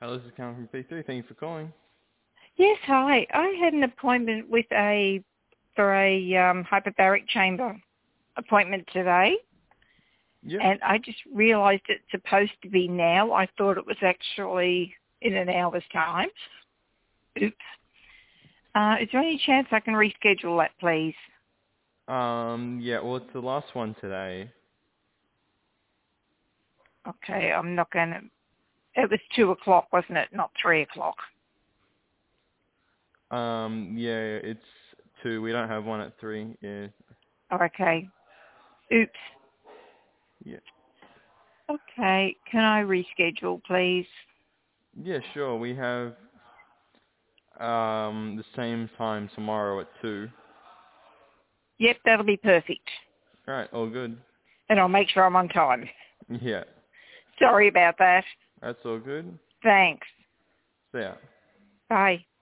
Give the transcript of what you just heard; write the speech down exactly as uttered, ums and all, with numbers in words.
Hello, this is Cameron from P three. Thank you for calling. Yes, hi. I had an appointment with a for a um, hyperbaric chamber appointment today, Yeah. and I just realised it's supposed to be now. I thought it was actually in an hour's time. Oops. Uh, is there any chance I can reschedule that, please? Um. Yeah. Well, it's the last one today. Okay, I'm not going to... It was two o'clock, wasn't it? Not three o'clock. Um. Yeah. It's two. We don't have one at three. Yeah. Okay. Oops. Yeah. Okay, can I reschedule, please? Yeah. Sure. We have um the same time tomorrow at two. Yep, that'll be perfect. All right. All good. And I'll make sure I'm on time. Yeah. Sorry about that. That's all good. Thanks. So yeah. Bye.